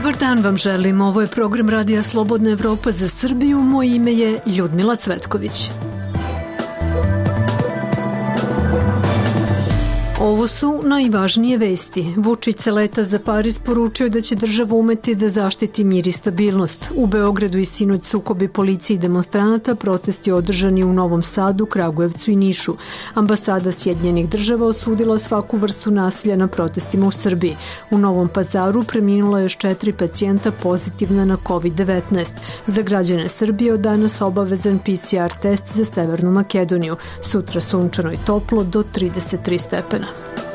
Dobar dan vam želim, ovo je program Radija Slobodna Evropa za Srbiju, moje ime je Ljudmila Cvetković. Ovo su najvažnije vesti. Vučić se leta za Pariz poručio da će država umeti da zaštiti mir i stabilnost. U Beogradu i sinoć sukobi policije i demonstranata, protesti održani u Novom Sadu, Kragujevcu i Nišu. Ambasada Sjedinjenih država osudila svaku vrstu nasilja na protestima u Srbiji. U Novom Pazaru preminula još 4 pacijenta pozitivna na COVID-19. Za građane Srbije od danas obavezan PCR test za Severnu Makedoniju. Sutra sunčano i toplo do 33 stepena.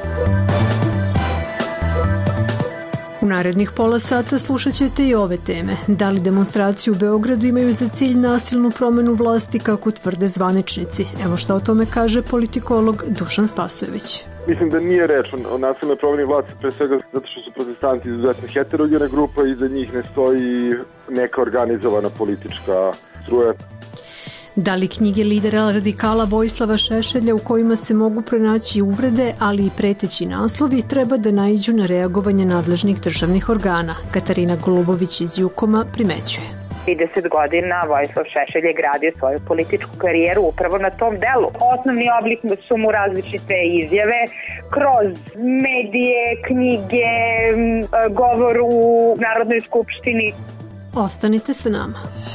U narednih pola sata slušat ćete i ove teme. Da li demonstracije u Beogradu imaju za cilj nasilnu promenu vlasti kako tvrde zvaničnici? Evo šta o tome kaže politikolog Dušan Spasojević. Mislim da nije reč o nasilnoj promeni vlasti, pre svega zato što su protestanti izuzetno heterogena grupa i za njih ne stoji neka organizovana politička struja. Da li knjige lidera radikala Vojislava Šešelja u kojima se mogu pronaći uvrede, ali i preteći naslovi, treba da naiđu na reagovanje nadležnih državnih organa? Katarina Golubović iz Jukoma primećuje. 30 godina Vojislav Šešelj je gradio svoju političku karijeru upravo na tom delu. Osnovni oblik su mu različite izjave kroz medije, knjige, govor u Narodnoj skupštini. Ostanite sa nama.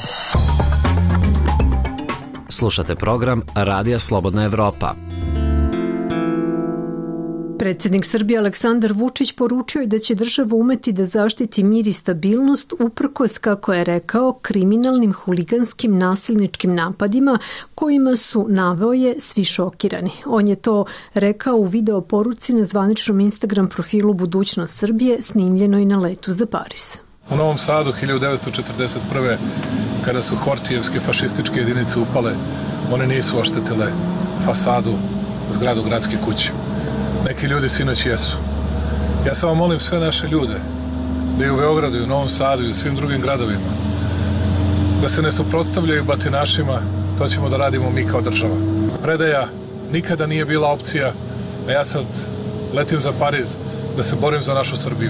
Slušate program Radija Slobodna Evropa. Predsjednik Srbije Aleksandar Vučić poručio je da će država umeti da zaštiti mir i stabilnost uprkos, kako je rekao, kriminalnim, huliganskim, nasilničkim napadima kojima su, naveo je, svi šokirani. On je to rekao u video poruci na zvaničnom Instagram profilu Budućnost Srbije snimljenoj na letu za Pariz. U Novom Sadu 1941. kada su hortijevske fašističke jedinice upale, one nisu oštetile fasadu, zgradu gradske kuće. Neki ljudi sinoć jesu. Ja samo molim sve naše ljude da i u Beogradu, i u Novom Sadu, i u svim drugim gradovima, da se ne suprotstavljaju batinašima, to ćemo da radimo mi kao država. Predaja nikada nije bila opcija, a ja sad letim za Pariz da se borim za našu Srbiju.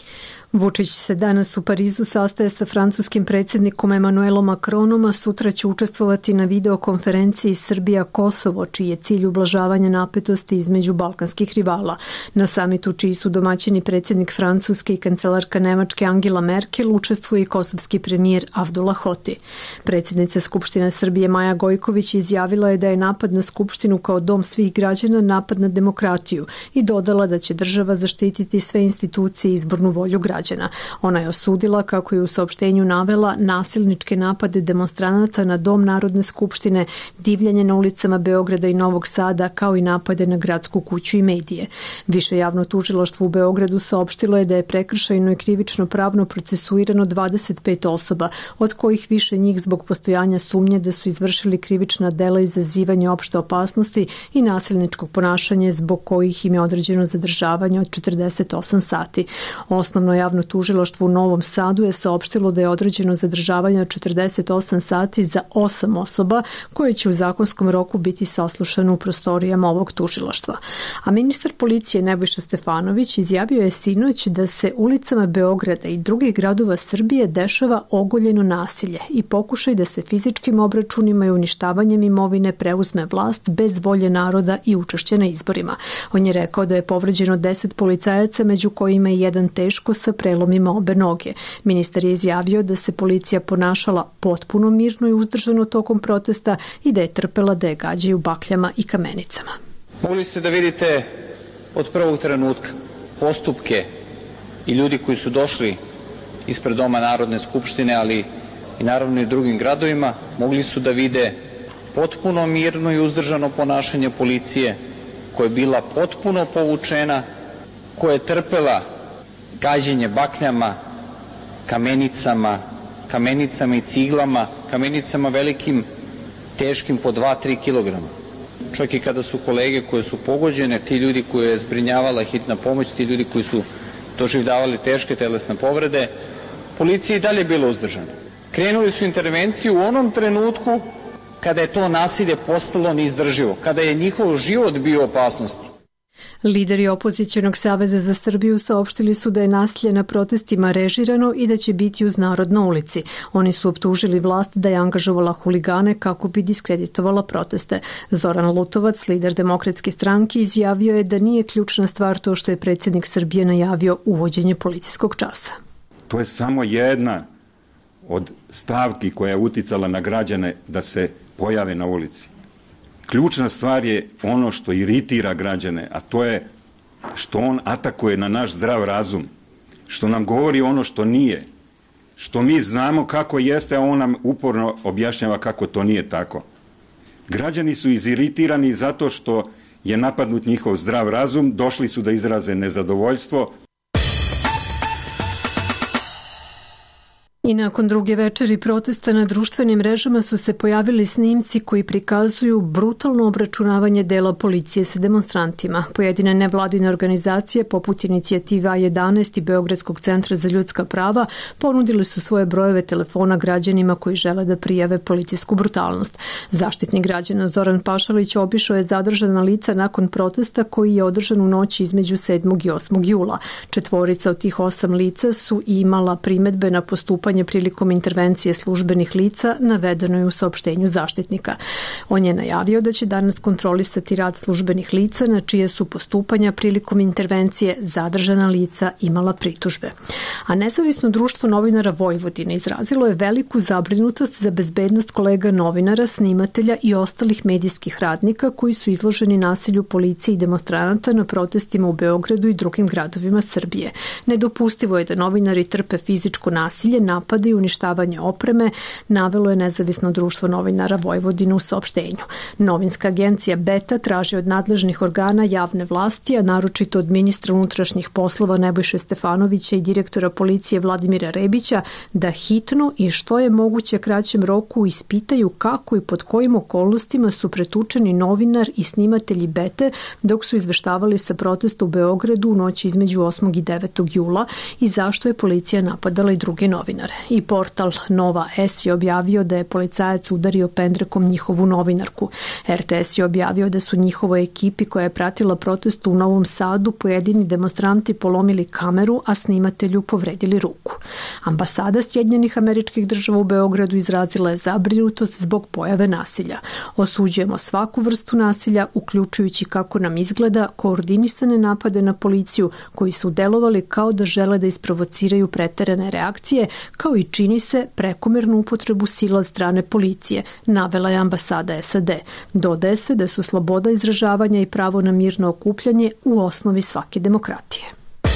Vučić se danas u Parizu sastaje sa francuskim predsjednikom Emmanuelom Macronom, a sutra će učestvovati na videokonferenciji Srbija-Kosovo, čiji je cilj ublažavanja napetosti između balkanskih rivala. Na samitu, čiji su domaćini predsjednik Francuske i kancelarka Nemačke Angela Merkel, učestvuje i kosovski premijer Avdullah Hoti. Predsjednica Skupštine Srbije Maja Gojković izjavila je da je napad na Skupštinu kao dom svih građana napad na demokratiju i dodala da će država zaštititi sve institucije i izbornu volju građana. Ona je osudila, kako je u saopštenju navela, nasilničke napade demonstranata na Dom Narodne skupštine, divljanje na ulicama Beograda i Novog Sada, kao i napade na gradsku kuću i medije. Više javno tužilaštvo u Beogradu saopštilo je da je prekršajno i krivično pravno procesuirano 25 osoba, od kojih više njih zbog postojanja sumnje da su izvršili krivična dela izazivanja opšte opasnosti i nasilničkog ponašanja, zbog kojih im je određeno zadržavanje od 48 sati. Osnovno javno tužilaštvo u Novom Sadu je saopštilo da je određeno zadržavanje od 48 sati za 8 osoba koje će u zakonskom roku biti saslušane u prostorijama ovog tužilaštva. A ministar policije Nebojša Stefanović izjavio je sinoć da se ulicama Beograda i drugih gradova Srbije dešava ogoljeno nasilje i pokušaj da se fizičkim obračunima i uništavanjem imovine preuzme vlast bez volje naroda i učešća na izborima. On je rekao da je povređeno 10 policajaca, među kojima je jedan teško sa prelomima obe noge. Ministar je izjavio da se policija ponašala potpuno mirno i uzdržano tokom protesta i da je trpela da je gađaju bakljama i kamenicama. Mogli ste da vidite od prvog trenutka postupke i ljudi koji su došli ispred Doma Narodne skupštine, ali i naravno i drugim gradovima, mogli su da vide potpuno mirno i uzdržano ponašanje policije, koja je bila potpuno povučena, koja je trpela gađenje bakljama, kamenicama i ciglama, kamenicama velikim, teškim po 2-3 kilograma. Čak i kada su kolege koje su pogođene, ti ljudi koje je zbrinjavala hitna pomoć, ti ljudi koji su doživljavali teške telesne povrede, policija i dalje bila uzdržana. Krenuli su intervenciju u onom trenutku kada je to nasilje postalo neizdrživo, kada je njihov život bio u opasnosti. Lideri opozicionog saveza za Srbiju saopštili su da je nasilje na protestima režirano i da će biti uz narod na ulici. Oni su optužili vlast da je angažovala huligane kako bi diskreditovala proteste. Zoran Lutovac, lider Demokratske stranke, izjavio je da nije ključna stvar to što je predsjednik Srbije najavio uvođenje policijskog časa. To je samo jedna od stavki koja je uticala na građane da se pojave na ulici. Ključna stvar je ono što iritira građane, a to je što on atakuje na naš zdrav razum, što nam govori ono što nije, što mi znamo kako jeste, a on nam uporno objašnjava kako to nije tako. Građani su iziritirani zato što je napadnut njihov zdrav razum, došli su da izraze nezadovoljstvo. I nakon druge večeri protesta na društvenim mrežama su se pojavili snimci koji prikazuju brutalno obračunavanje dela policije sa demonstrantima. Pojedine nevladine organizacije poput inicijative A11 i Beogradskog centra za ljudska prava ponudili su svoje brojeve telefona građanima koji žele da prijave policijsku brutalnost. Zaštitnik građana Zoran Pašalić obišao je zadržana lica nakon protesta koji je održan u noći između 7. i 8. jula. 4 od tih 8 lica su imala primedbe na postupanje prilikom intervencije službenih lica, navedeno je u saopštenju zaštitnika. On je najavio da će danas kontrolisati rad službenih lica na čije su postupanja prilikom intervencije zadržana lica imala pritužbe. A Nezavisno društvo novinara Vojvodine izrazilo je veliku zabrinutost za bezbednost kolega novinara, snimatelja i ostalih medijskih radnika koji su izloženi nasilju policije i demonstranata na protestima u Beogradu i drugim gradovima Srbije. Nedopustivo je da novinari trpe fizičko nasilje, napade i uništavanje opreme, navelo je Nezavisno društvo novinara Vojvodine u saopštenju. Novinska agencija Beta traži od nadležnih organa javne vlasti, a naročito od ministra unutrašnjih poslova Nebojše Stefanovića i direktora policije Vladimira Rebića, da hitno i što je moguće kraćem roku ispitaju kako i pod kojim okolnostima su pretučeni novinar i snimatelji Bete dok su izveštavali sa protesta u Beogradu u noći između 8. i 9. jula i zašto je policija napadala i druge novinare. I portal Nova S je objavio da je policajac udario pendrekom njihovu novinarku. RTS je objavio da su njihovoj ekipi koja je pratila protest u Novom Sadu pojedini demonstranti polomili kameru, a snimatelju povredili ruku. Ambasada Sjedinjenih Američkih Država u Beogradu izrazila je zabrinutost zbog pojave nasilja. Osuđujemo svaku vrstu nasilja, uključujući kako nam izgleda koordinisane napade na policiju koji su delovali kao da žele da isprovociraju preterane reakcije, kao i čini se prekomernu upotrebu sila od strane policije, navela je ambasada SAD. Dodaje se da su sloboda izražavanja i pravo na mirno okupljanje u osnovi svake demokratije.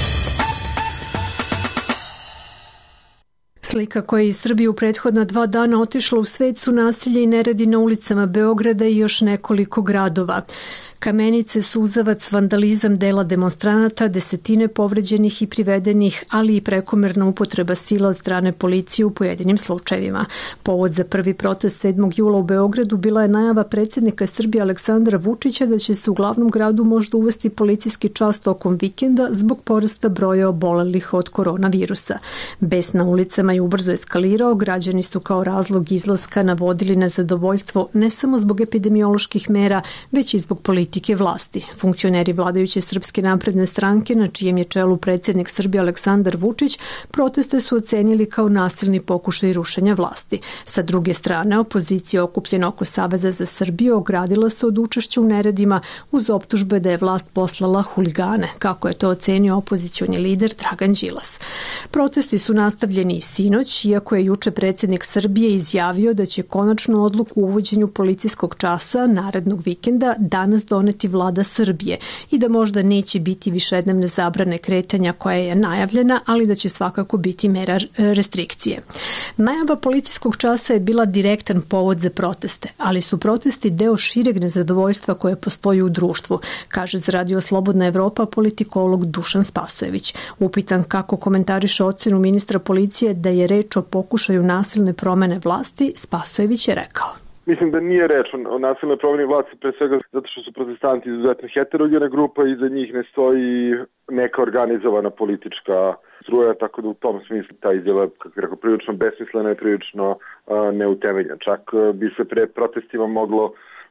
Slika koja je iz Srbije u prethodna 2 dana otišla u svet su nasilje i neredi na ulicama Beograda i još nekoliko gradova. Kamenice, suzavac, vandalizam dela demonstranata, desetine povređenih i privedenih, ali i prekomerna upotreba sila od strane policije u pojedinim slučajevima. Povod za prvi protest 7. jula u Beogradu bila je najava predsjednika Srbije Aleksandra Vučića da će se u glavnom gradu možda uvesti policijski čas tokom vikenda zbog porasta broja obolelih od koronavirusa. Bes na ulicama je ubrzo eskalirao, građani su kao razlog izlaska navodili nezadovoljstvo ne samo zbog epidemioloških mera, već i zbog politike vlasti. Funkcioneri vladajuće Srpske napredne stranke, na čijem je čelu predsjednik Srbije Aleksandar Vučić, proteste su ocenili kao nasilni pokušaj rušenja vlasti. Sa druge strane, opozicija okupljena oko Saveza za Srbiju ogradila se od učešća u neredima uz optužbe da je vlast poslala huligane, kako je to ocenio opozicioni lider Dragan Đilas. Protesti su nastavljeni i sinoć, iako je juče predsjednik Srbije izjavio da će konačnu odluku o uvođenju policijskog časa narednog vikenda danas doneti vlada Srbije i da možda neće biti višednevne zabrane kretanja koja je najavljena, ali da će svakako biti mera restrikcije. Najava policijskog časa je bila direktan povod za proteste, ali su protesti deo šireg nezadovoljstva koje postoji u društvu, kaže za Radio Slobodna Evropa politikolog Dušan Spasojević. Upitan kako komentariše ocenu ministra policije da je reč o pokušaju nasilne promene vlasti, Spasojević je rekao: Mislim da nije reč o nasilnoj promeni vlasti, pre svega zato što su protestanti izuzetno heterogena grupa i za njih ne stoji neka organizovana politička struja, tako da u tom smislu ta izjava, kako je rekao, prilično besmislena i prilično neutemeljena. Čak bi se pred protestima moglo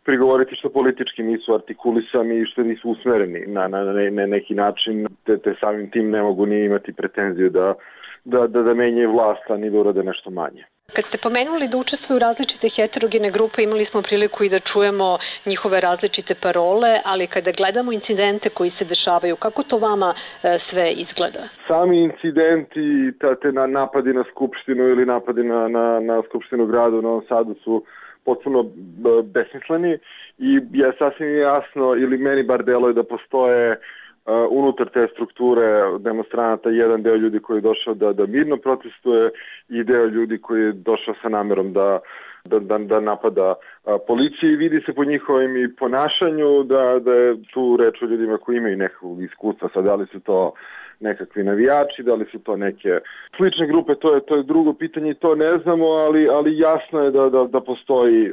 prigovoriti što politički nisu artikulisani i što nisu usmereni na neki način, te samim tim ne mogu ni imati pretenziju da menjaju vlast, a ni da urade nešto manje. Kad ste pomenuli da učestvuju različite heterogene grupe, imali smo priliku i da čujemo njihove različite parole, ali kada gledamo incidente koji se dešavaju, kako to vama sve izgleda? Sami incidenti, te napadi na Skupštinu ili napadi na Skupštinu grada u Novom Sadu su potpuno besmisleni i je sasvim jasno, ili meni bar deluje da postoje unutar te strukture demonstranata jedan deo ljudi koji je došao da mirno protestuje i deo ljudi koji je došao sa namerom da napada policiju i vidi se po njihovim i ponašanju da je tu reč o ljudima koji imaju nekakvog iskustva. Sad, da li su to nekakvi navijači, da li su to neke slične grupe, to je drugo pitanje i to ne znamo, ali jasno je da postoji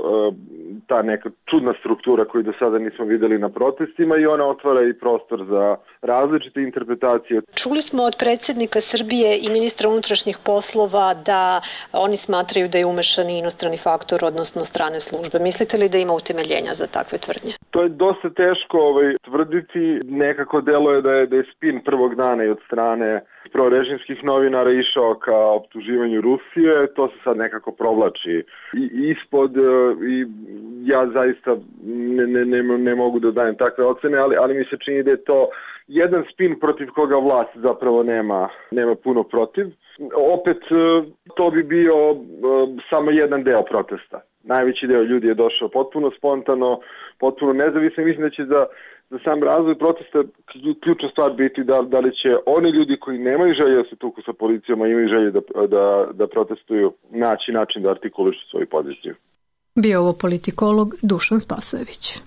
ta neka čudna struktura koju do sada nismo videli na protestima i ona otvara i prostor za različite interpretacije. Čuli smo od predsjednika Srbije i ministra unutrašnjih poslova da oni smatraju da je umešan inostrani faktor, odnosno strane službe. Mislite li da ima utemeljenja za takve tvrdnje? To je dosta teško tvrditi. Nekako deluje da je spin prvog dana i od strane prorežimskih novinara išao ka optuživanju Rusije. To se sad nekako provlači ispod i ja zaista ne mogu da dajem takve ocene, ali mi se čini da je to jedan spin protiv koga vlast zapravo nema puno protiv. Opet, to bi bio samo jedan deo protesta. Najveći deo ljudi je došao potpuno spontano, potpuno nezavisno. Mislim da će za sam razvoj protesta ključna stvar biti da li će oni ljudi koji nemaju želje da se tuku sa policijom, a imaju želje da protestuju, naći način da artikulišu svoju poziciju. Bio ovo politikolog Dušan Spasojević.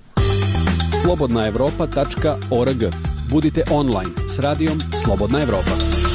slobodnaevropa.org. Budite online s radijom Slobodna Evropa.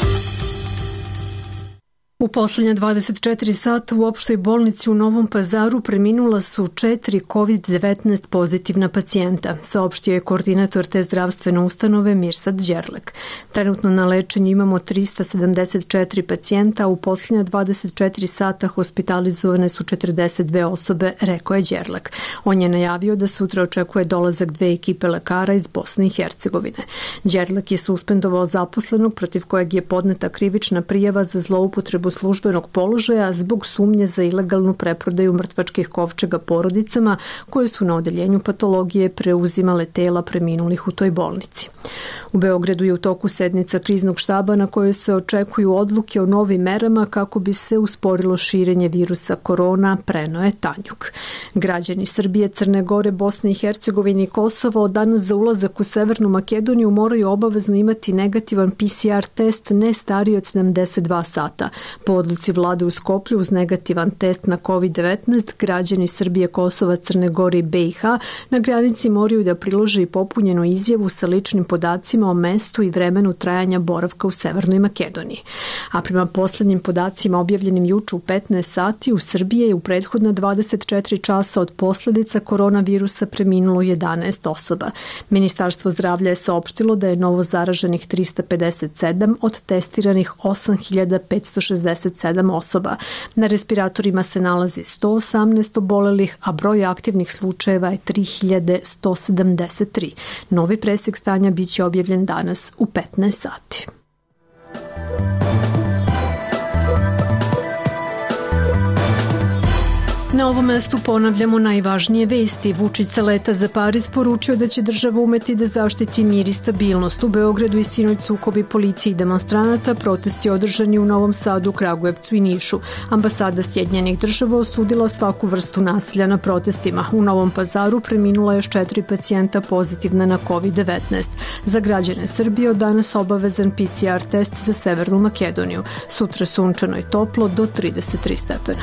U poslednja 24 sata u opštoj bolnici u Novom Pazaru preminula su 4 COVID-19 pozitivna pacijenta, saopštio je koordinator te zdravstvene ustanove Mirsad Đerlek. Trenutno na lečenju imamo 374 pacijenta, a u poslednja 24 sata hospitalizovane su 42 osobe, rekao je Đerlek. On je najavio da sutra očekuje dolazak 2 ekipe lekara iz Bosne i Hercegovine. Đerlek je suspendovao zaposlenog protiv kojeg je podneta krivična prijava za zloupotrebu službenog položaja zbog sumnje za ilegalnu preprodaju mrtvačkih kovčega porodicama koje su na odeljenju patologije preuzimale tela preminulih u toj bolnici. U Beogradu je u toku sednica kriznog štaba na kojoj se očekuju odluke o novim merama kako bi se usporilo širenje virusa korona, preneo je Tanjuk. Građani Srbije, Crne Gore, Bosne i Hercegovine i Kosova od danas za ulazak u Severnu Makedoniju moraju obavezno imati negativan PCR test ne stariji od 72 sata. Po odluci vlade u Skoplju uz negativan test na COVID-19, građani Srbije, Kosova, Crne Gore i BiH na granici moraju da prilože i popunjenu izjavu sa ličnim podacima o mestu i vremenu trajanja boravka u Severnoj Makedoniji. A prema poslednjim podacima objavljenim juče u 15 sati, u Srbiji je u prethodna 24 časa od posledica koronavirusa preminulo 11 osoba. Ministarstvo zdravlja je saopštilo da je novo zaraženih 357 od testiranih 8.567 osoba. Na respiratorima se nalazi 118 obolelih, a broj aktivnih slučajeva je 3.173. Novi presek stanja biće objavljen danas u 15 sati. Na ovom mestu ponavljamo najvažnije vesti. Vučić sa leta za Pariz poručio da će država umeti da zaštiti mir i stabilnost. U Beogradu i sinoć sukobi policije i demonstranata, protesti održani u Novom Sadu, Kragujevcu i Nišu. Ambasada Sjedinjenih država osudila svaku vrstu nasilja na protestima. U Novom Pazaru preminula još 4 pacijenta pozitivna na COVID-19. Za građane Srbije od danas obavezan PCR test za Severnu Makedoniju. Sutra sunčano i toplo do 33 stepena.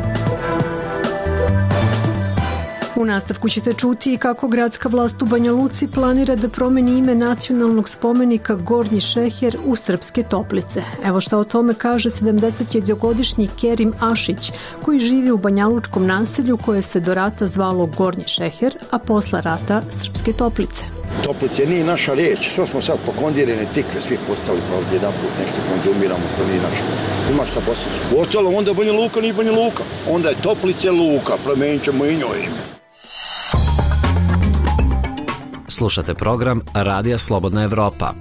U nastavku ćete čuti i kako gradska vlast u Banja Luci planira da promeni ime nacionalnog spomenika Gornji Šeher u Srpske Toplice. Evo šta o tome kaže 71-godišnji Kerim Ašić, koji živi u banjalučkom naselju koje se do rata zvalo Gornji Šeher, a posla rata Srpske Toplice. Toplice nije naša riječ, što smo sad pokondirane tikve, svi postali pa ovdje jedan put nešto konzumiramo, to nije naša. Ima šta posjeći. U ostalom, onda Banja Luka nije Banja Luka, onda je Toplice Luka, promenit ćemo i njoj ime. Slušate program Radija Slobodna Evropa.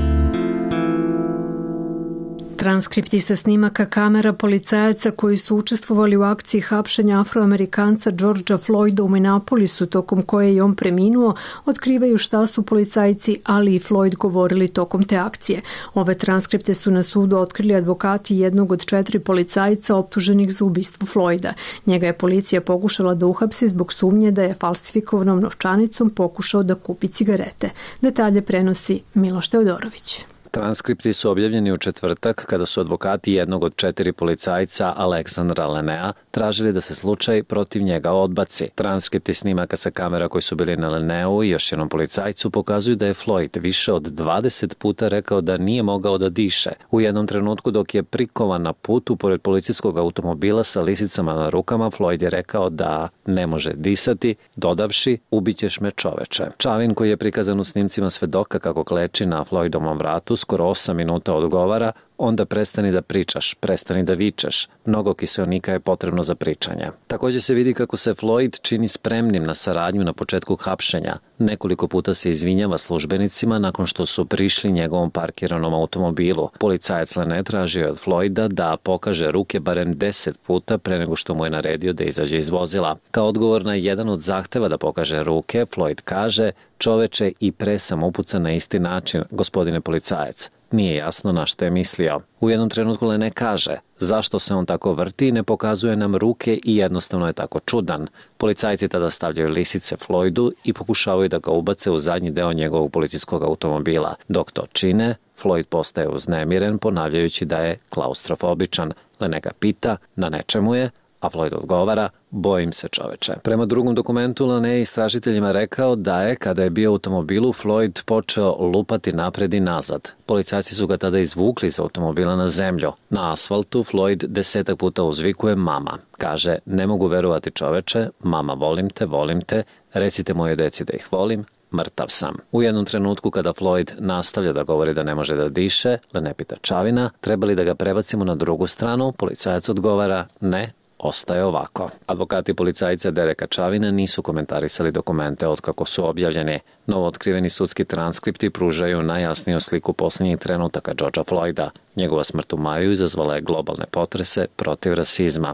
Transkripti sa snimaka kamera policajaca koji su učestvovali u akciji hapšenja Afroamerikanca Georgea Floyda u Minneapolisu, tokom koje je on preminuo, otkrivaju šta su policajci, ali i Floyd govorili tokom te akcije. Ove transkripte su na sudu otkrili advokati jednog od 4 policajca optuženih za ubistvo Floyda. Njega je policija pokušala da uhapsi zbog sumnje da je falsifikovanom novčanicom pokušao da kupi cigarete. Detalje prenosi Miloš Teodorović. Transkripti su objavljeni u četvrtak kada su advokati jednog od 4 policajca, Aleksandra Lenea, tražili da se slučaj protiv njega odbaci. Transkripti snimaka sa kamera koji su bili na Leneu i još jednom policajcu pokazuju da je Floyd više od 20 puta rekao da nije mogao da diše. U jednom trenutku dok je prikovan na putu pored policijskog automobila sa lisicama na rukama, Floyd je rekao da ne može disati, dodavši ubićeš me čoveče. Čavin, koji je prikazan u snimcima svedoka kako kleči na Floydovom vratu, skoro 8 minuta odgovara: onda prestani da pričaš, prestani da vičeš. Mnogo kiseonika je potrebno za pričanje. Također se vidi kako se Floyd čini spremnim na saradnju na početku hapšenja. Nekoliko puta se izvinjava službenicima nakon što su prišli njegovom parkiranom automobilu. Policajac Lene tražio je od Floyda da pokaže ruke barem 10 puta pre nego što mu je naredio da izađe iz vozila. Kao odgovor na jedan od zahteva da pokaže ruke, Floyd kaže: čoveče, i pre sam upucan na isti način, gospodine policajac. Nije jasno na što je mislio. U jednom trenutku Lene kaže: zašto se on tako vrti i ne pokazuje nam ruke i jednostavno je tako čudan. Policajci tada stavljaju lisice Floydu i pokušavaju da ga ubace u zadnji deo njegovog policijskog automobila. Dok to čine, Floyd postaje uznemiren, ponavljajući da je klaustrofobičan. Lene ga pita: na nečemu je? A Floyd odgovara: bojim se čoveče. Prema drugom dokumentu, Lene je istražiteljima rekao da je, kada je bio u automobilu, Floyd počeo lupati napred i nazad. Policajci su ga tada izvukli iz automobila na zemlju. Na asfaltu Floyd 10 puta uzvikuje mama. Kaže: ne mogu verovati čoveče, mama, volim te, recite moje deci da ih volim, mrtav sam. U jednom trenutku kada Floyd nastavlja da govori da ne može da diše, Lene pita Čavina: treba li da ga prebacimo na drugu stranu? Policajac odgovara: ne, ostaje ovako. Advokati policajca Dereka Čavina nisu komentarisali dokumente otkako su objavljeni. Novo otkriveni sudski transkripti pružaju najjasniju sliku posljednjih trenutaka Georgea Floyda. Njegova smrt u maju izazvala je globalne potrese protiv rasizma.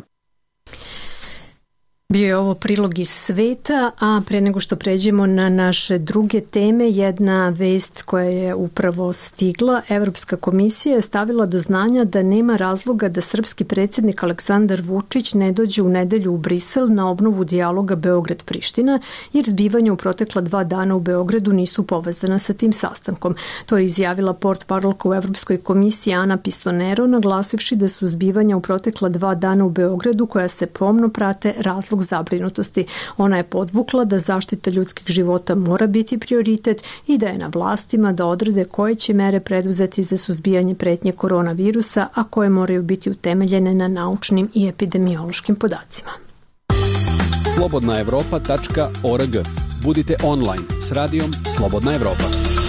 Bio je ovo prilog iz sveta, a pre nego što pređemo na naše druge teme, jedna vest koja je upravo stigla. Evropska komisija je stavila do znanja da nema razloga da srpski predsjednik Aleksandar Vučić ne dođe u nedelju u Brisel na obnovu dijaloga Beograd-Priština, jer zbivanja u protekla 2 dana u Beogradu nisu povezana sa tim sastankom. To je izjavila portparolka u Evropskoj komisiji Ana Pisonero, naglasivši da su zbivanja u protekla 2 dana u Beogradu, koja se pomno prate, razlog zabrinutosti. Ona je podvukla da zaštita ljudskih života mora biti prioritet i da je na vlastima da odrede koje će mere preduzeti za suzbijanje pretnje koronavirusa, a koje moraju biti utemeljene na naučnim i epidemiološkim podacima. slobodnaevropa.org. Budite online s radijom Slobodna Evropa.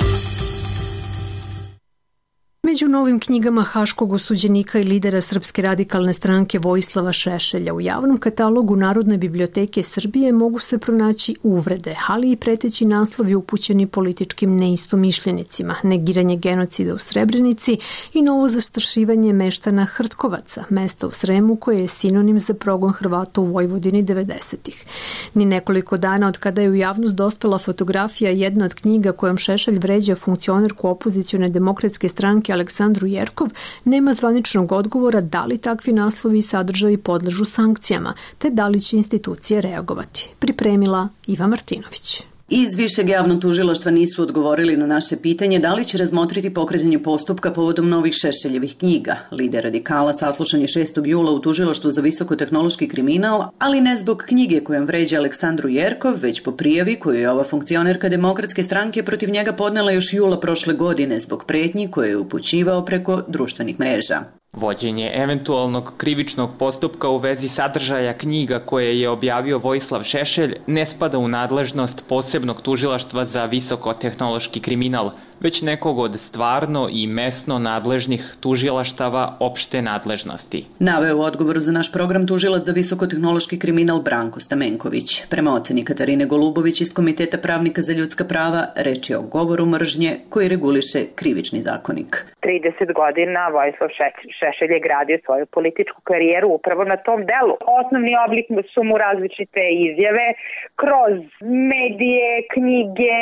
Među novim knjigama haškog osuđenika i lidera Srpske radikalne stranke Vojislava Šešelja u javnom katalogu Narodne biblioteke Srbije mogu se pronaći uvrede, ali i preteći naslovi upućeni političkim neistomišljenicima, negiranje genocida u Srebrenici i novo zastrašivanje meštana Hrtkovaca, mesta u Sremu koje je sinonim za progon Hrvata u Vojvodini 90-ih. Ni nekoliko dana od kada je u javnost dospela fotografija jedna od knjiga kojom Šešelj vređa funkcionerku opozicione demokratske stranke Aleksandru Jerkov, nema zvaničnog odgovora da li takvi naslovi i sadržaji podležu sankcijama, te da li će institucije reagovati. Pripremila Iva Martinović. Iz Višeg javnog tužilaštva nisu odgovorili na naše pitanje da li će razmotriti pokretanje postupka povodom novih Šešeljevih knjiga. Lider radikala saslušan je 6. jula u tužilaštvu za visokotehnološki kriminal, ali ne zbog knjige kojom vređa Aleksandru Jerkov, već po prijavi koju je ova funkcionerka demokratske stranke protiv njega podnela još jula prošle godine zbog pretnji koje je upućivao preko društvenih mreža. Vođenje eventualnog krivičnog postupka u vezi sadržaja knjiga koje je objavio Vojislav Šešelj ne spada u nadležnost posebnog tužilaštva za visokotehnološki kriminal, već nekog od stvarno i mesno nadležnih tužilaštava opšte nadležnosti. Naveo u odgovoru za naš program tužilac za visokotehnološki kriminal Branko Stamenković. Prema oceni Katarine Golubović iz Komiteta pravnika za ljudska prava, reč je o govoru mržnje koji reguliše krivični zakonik. 30 godina Vojislav Šešelj je gradio svoju političku karijeru upravo na tom delu. Osnovni oblik su mu različite izjave kroz medije, knjige,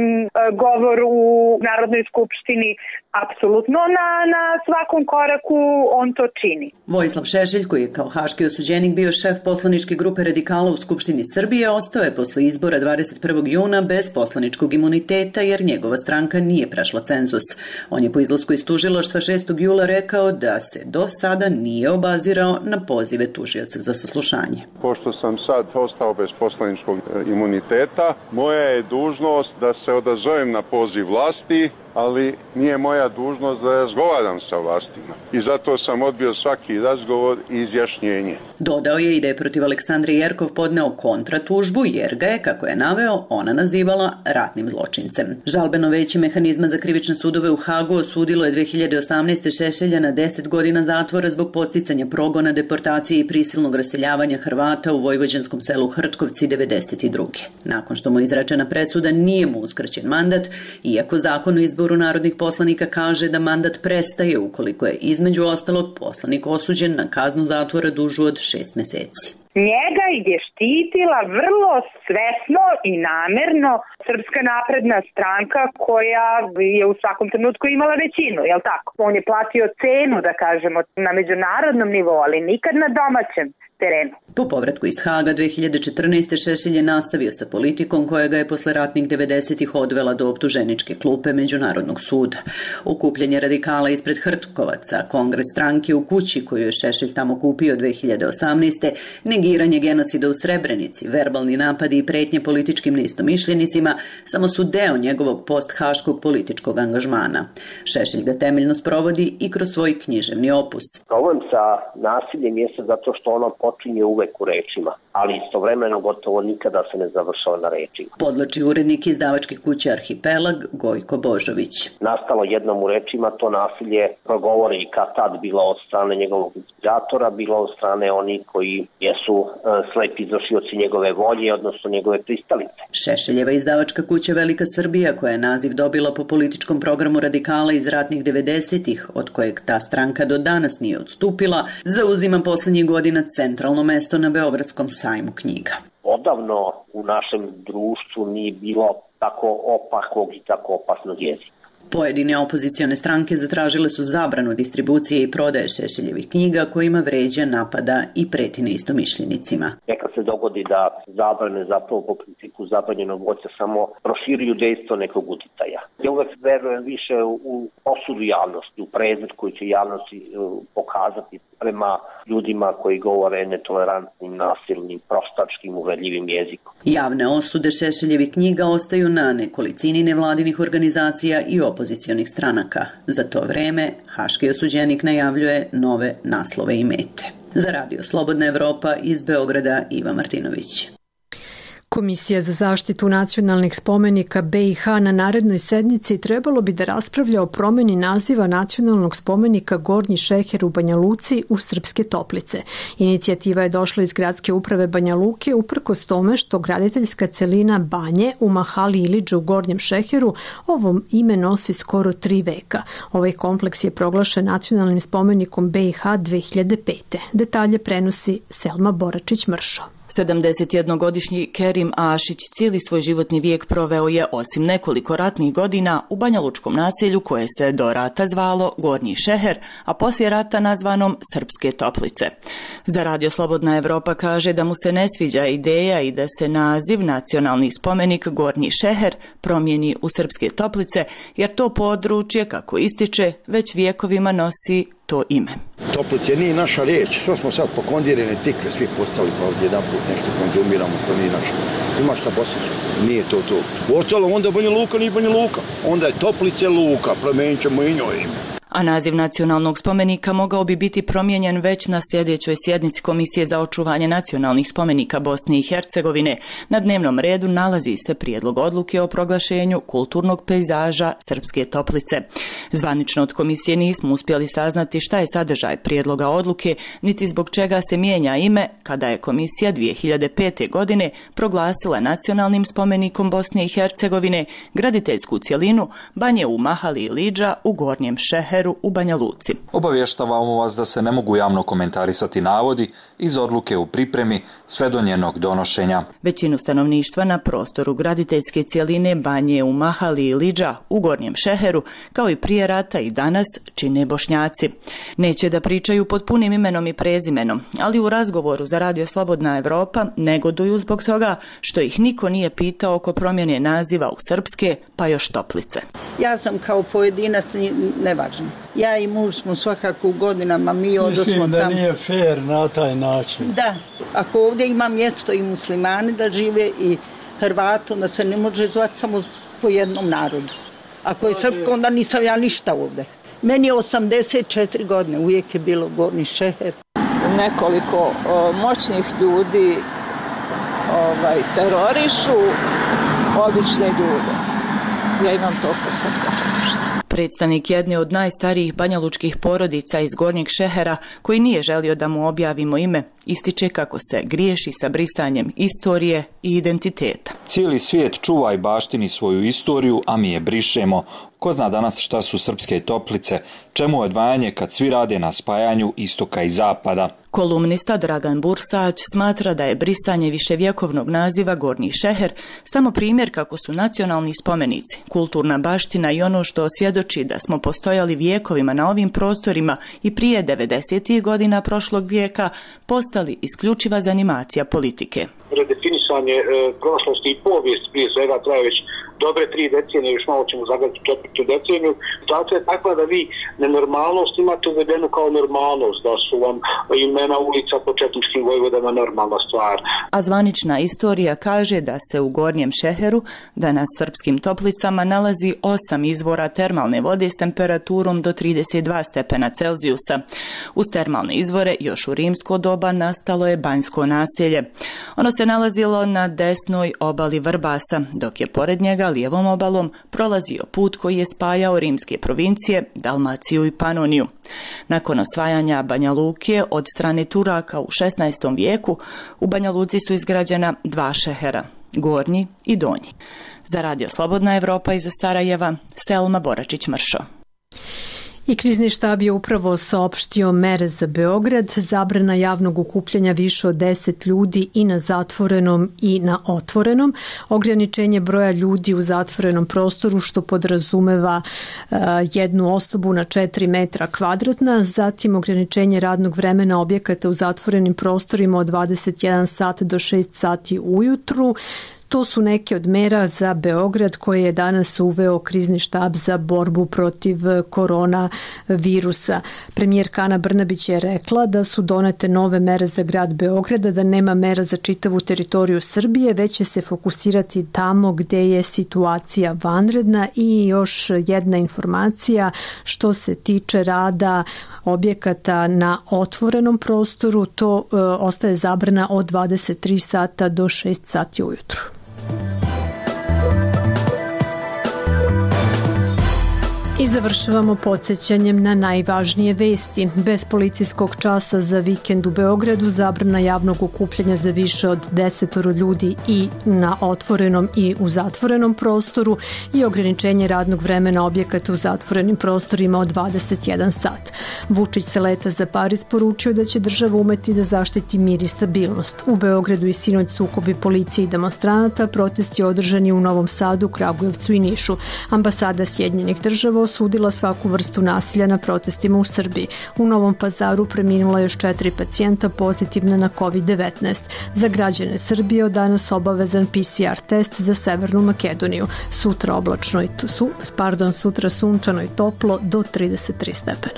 govor u Narodnoj skupštini. Apsolutno na svakom koraku on to čini. Vojislav Šešelj, koji je kao haški osuđenik bio šef poslaničke grupe radikala u Skupštini Srbije, ostao je posle izbora 21. juna bez poslaničkog imuniteta jer njegova stranka nije prešla cenzus. On je po izlasku iz tužilaštva 6. jula rekao da se do sada nije obazirao na pozive tužioca za saslušanje. Pošto sam sad ostao bez poslaničkog imuniteta, moja je dužnost da se odazovem na poziv vlasti, ali nije moja dužnost da razgovaram sa vlastima. I zato sam odbio svaki razgovor i izjašnjenje. Dodao je i da je protiv Aleksandre Jerkov podneo kontratužbu jer ga je, kako je naveo, ona nazivala ratnim zločincem. Žalbeno veće mehanizma za krivične sudove u Hagu osudilo je 2018. Šešelja na 10 godina zatvora zbog podsticanja progona, deportacije i prisilnog raseljavanja Hrvata u vojvođanskom selu Hrtkovci 92. Nakon što mu je izrečena presuda, nije mu uskraćen mandat, iako zakon o izboru narodnih poslanika kaže da mandat prestaje ukoliko je između ostalog poslanik osuđen na kaznu zatvora dužu od 6 meseci. Njega je štitila vrlo svesno i namerno Srpska napredna stranka koja je u svakom trenutku imala većinu, jel tako? On je platio cenu, da kažemo, na međunarodnom nivou, ali nikad na domaćem terenu. Po povratku iz Haga 2014. Šešelj je nastavio sa politikom koja ga je posle ratnih 90-ih odvela do optuženičke klupe Međunarodnog suda. Okupljanje radikala ispred Hrtkovaca, kongres stranke u kući koju je Šešelj tamo kupio 2018. Negiranje genocida u Srebrenici, verbalni napadi i pretnje političkim neistomišljenicima samo su deo njegovog post-haškog političkog angažmana. Šešelj ga temeljno sprovodi i kroz svoj književni opus. Problem sa nasiljem jeste zato što ono počinje uvek u rečima, ali istovremeno gotovo nikada se ne završava na rečima. Podlači urednik izdavačke kuće Arhipelag Gojko Božović. Nastalo jednom u rečima, to nasilje progovore i kad tad bilo od strane njegovog inspiratora, bilo od strane onih koji jesu slepi izvršioci njegove volje, odnosno njegove pristalice. Šešeljeva izdavačka kuća Velika Srbija, koja je naziv dobila po političkom programu radikala iz ratnih 90-ih, od kojeg ta stranka do danas nije odstupila, zauzima poslednjih godina centralno mesto na Beogradskom sajmu knjiga. Odavno u našem društvu nije bilo tako opakog i tako opasnog jezika. Pojedine opozicione stranke zatražile su zabranu distribucije i prodaje Šešeljevih knjiga kojima vređa, napada i preti neistomišljenicima. Nekad se dogodi da zabrane zapravo po principu zabranjenog voća samo proširuju dejstvo nekog uticaja. Ja uvek verujem više u osudu javnosti, u predmet koji će javnosti pokazati prema ljudima koji govore netolerantnim, nasilnim, prostačkim, uvredljivim jezikom. Javne osude Šešeljevih knjiga ostaju na nekolicini nevladinih organizacija i opozicionih stranaka. Za to vreme haški osuđenik najavljuje nove naslove i mete. Za Radio Slobodna Evropa iz Beograda Iva Martinović. Komisija za zaštitu nacionalnih spomenika BiH na narednoj sednici trebalo bi da raspravlja o promeni naziva nacionalnog spomenika Gornji Šeher u Banja Luci u Srpske Toplice. Inicijativa je došla iz gradske uprave Banja Luke uprkos tome što graditeljska celina Banje u Mahali Ilidža u Gornjem Šeheru ovom ime nosi skoro 3 veka. Ovaj kompleks je proglašen nacionalnim spomenikom BiH 2005. Detalje prenosi Selma Boračić-Mršo. 71-godišnji Kerim Ašić cijeli svoj životni vijek proveo je, osim nekoliko ratnih godina, u banjalučkom naselju koje se do rata zvalo Gornji Šeher, a poslije rata nazvanom Srpske Toplice. Za Radio Slobodna Evropa kaže da mu se ne sviđa ideja i da se naziv nacionalni spomenik Gornji Šeher promijeni u Srpske Toplice, jer to područje, kako ističe, već vijekovima nosi to ime. Toplice nije naša riječ, što smo sad pokondirene tikve, svi postali pa ovdje jedan put nešto konzumiramo, to nije naša. Ima šta bosansko, nije to. Ostalo onda Banja Luka nije Banja Luka, onda je Toplice Luka, promenit ćemo i njoj ime. A naziv nacionalnog spomenika mogao bi biti promijenjen već na sljedećoj sjednici Komisije za očuvanje nacionalnih spomenika Bosne i Hercegovine. Na dnevnom redu nalazi se prijedlog odluke o proglašenju kulturnog pejzaža Srpske Toplice. Zvanično od komisije nismo uspjeli saznati šta je sadržaj prijedloga odluke, niti zbog čega se mijenja ime kada je komisija 2005. godine proglasila nacionalnim spomenikom Bosne i Hercegovine graditeljsku cjelinu Banje u Mahali i Lidža u Gornjem Šeheru u Banja Luci. Obavještavamo vas da se ne mogu javno komentarisati navodi iz odluke u pripremi sve do njenog donošenja. Većinu stanovništva na prostoru graditeljske cjeline Banje u Mahali i Lidža u Gornjem Šeheru, kao i prije rata i danas, čine Bošnjaci. Neće da pričaju pod punim imenom i prezimenom, ali u razgovoru za Radio Slobodna Evropa negoduju zbog toga što ih niko nije pitao oko promjene naziva u srpske, pa još Toplice. Ja sam kao pojedinac nevažna. Ja i muž smo svakako u godinama, mi odosmo tamo. Mislim da nije fair na taj način. Da, ako ovdje ima mjesto i muslimani da žive i Hrvati, onda se ne može zvati samo po jednom narodu. Ako je srpsko, onda nisam ja ništa ovdje. Meni je 84 godine, uvijek je bilo Gornji Šeher. Nekoliko moćnih ljudi terorišu obične ljude. Ja imam to po srcu. Predstavnik jedne od najstarijih banjalučkih porodica iz Gornjeg Šehera, koji nije želio da mu objavimo ime, ističe kako se griješi sa brisanjem istorije i identiteta. Cijeli svijet čuva i baštini svoju istoriju, a mi je brišemo. Ko zna danas šta su Srpske Toplice, čemu odvajanje kad svi rade na spajanju istoka i zapada. Kolumnista Dragan Bursać smatra da je brisanje viševjekovnog naziva Gornji Šeher samo primjer kako su nacionalni spomenici, kulturna baština i ono što osvjedoči da smo postojali vijekovima na ovim prostorima i prije 90. godina prošlog vijeka postali isključiva zanimacija politike. Redefinisanje prošlosti i povijesti prije svega traje već dobre 3 decenije, još malo ćemo zagledati 4. deceniju. Situacija je takva da vi nenormalnost imate uvedenu kao normalnost, da su vam imena ulica po četničkim vojvodama normalna stvar. A zvanična istorija kaže da se u Gornjem Šeheru, danas Srpskim Toplicama, nalazi 8 izvora termalne vode s temperaturom do 32 stepena Celzijusa. Uz termalne izvore još u rimsko doba nastalo je banjsko naselje. Ono se nalazilo na desnoj obali Vrbasa, dok je pored njega lijevom obalom prolazio put koji je spajao rimske provincije, Dalmaciju i Panoniju. Nakon osvajanja Banja Luke od strane Turaka u 16. vijeku, u Banja Luci su izgrađena 2 šehera, Gornji i Donji. Za Radio Slobodna Evropa iz Sarajeva, Selma Boračić-Mršo. I krizni štab je upravo saopštio mere za Beograd, zabrana javnog okupljanja više od 10 ljudi i na zatvorenom i na otvorenom, ograničenje broja ljudi u zatvorenom prostoru što podrazumeva jednu osobu na 4 metra kvadratna, zatim ograničenje radnog vremena objekata u zatvorenim prostorima od 21 sat do 6 sati ujutru. To su neke od mera za Beograd koje je danas uveo krizni štab za borbu protiv koronavirusa. Premijerka Ana Brnabić je rekla da su donete nove mere za grad Beograda, da nema mera za čitavu teritoriju Srbije, već će se fokusirati tamo gde je situacija vanredna. I još jedna informacija što se tiče rada objekata na otvorenom prostoru, to ostaje zabrana od 23 sata do 6 sati ujutru. I završavamo podsjećanjem na najvažnije vesti. Bez policijskog časa za vikend u Beogradu, zabrana javnog okupljanja za više od 10 ljudi i na otvorenom i u zatvorenom prostoru i ograničenje radnog vremena objekata u zatvorenim prostorima od 21 sat. Vučić se leta za Pariz poručio da će država umeti da zaštiti mir i stabilnost. U Beogradu i sinoć sukobi policije i demonstranata, protesti održani u Novom Sadu, Kragujevcu i Nišu. Ambasada Sjedinjenih Država osudila svaku vrstu nasilja na protestima u Srbiji. U Novom Pazaru preminula još 4 pacijenta pozitivna na COVID-19. Za građane Srbije od danas obavezan PCR test za Severnu Makedoniju. Sutra sutra sunčano i toplo do 33 stepena.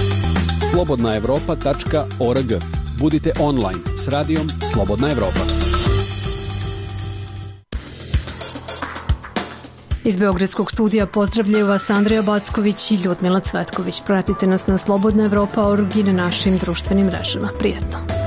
slobodnaevropa.org. Budite online s radijom Slobodna Evropa. Iz Beogradskog studija pozdravljaju vas Andreja Backović i Ljudmila Cvetković. Pratite nas na slobodnaevropa.org i na našim društvenim mrežama. Prijetno!